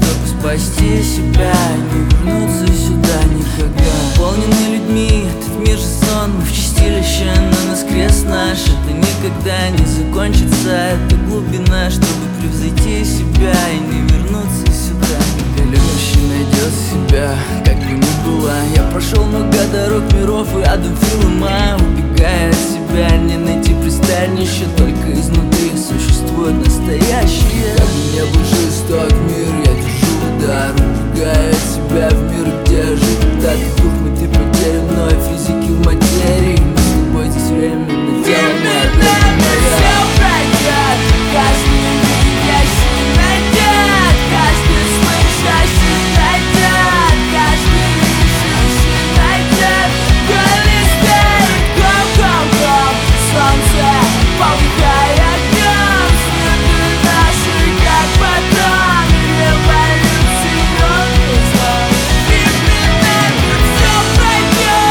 чтобы спасти себя, не вернуться сюда никогда. Наполненный людьми, этот мир же сон, мы в чистилище, но нас крест наш. Это никогда не закончится, это глубина, чтобы превзойти себя и не вернуться сюда. Когда любящий найдет себя, как бы ни было. Я прошел много дорог, миров и адом фильма, убегая от себя, не найти пристанище, только изнутри существует настоящее. Как бы не был жесток мир, я держу удар, убегая от себя в мир, где жить когда-то дух мой, ты потерян, но физики в материи. Мы с тобой здесь временно, тело мое, душа моя. Каждый видящий найдет, каждый слышащий найдет, каждый вишущий найдет. Голи стоит, гом-гом-гом, солнце полыхает огнем. Следы наши, как потом, революционный звон. Времена все пройдет.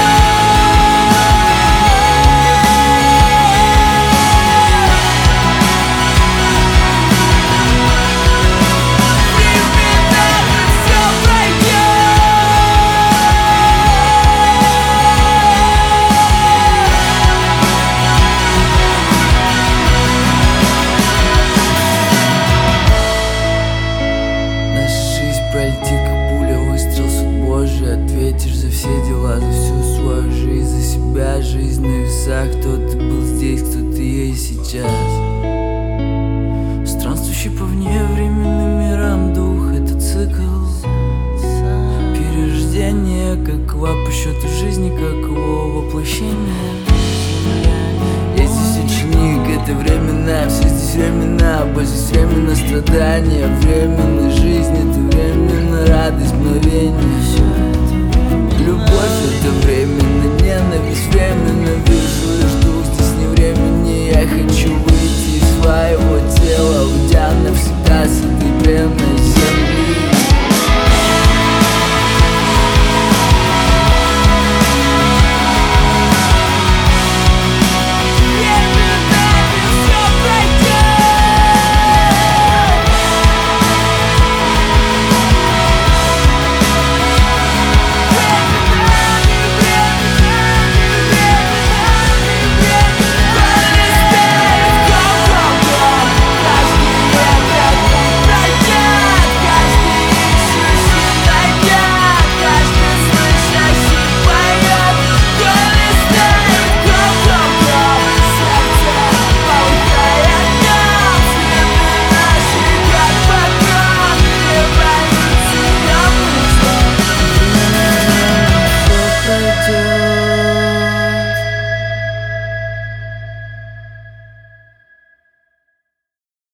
Пролетит как пуля, выстрел, суд Божий. Ответишь за все дела, за всю свою жизнь, за себя, жизнь на весах. Кто-то был здесь, кто-то есть сейчас. Странствующий по вневременным мирам дух, это цикл перерождения, какова по счету жизни, какого воплощения. Я здесь ученик, это времена, все здесь времена, боль здесь временно, страдания, временная жизнь, это временно, радость, мгновение.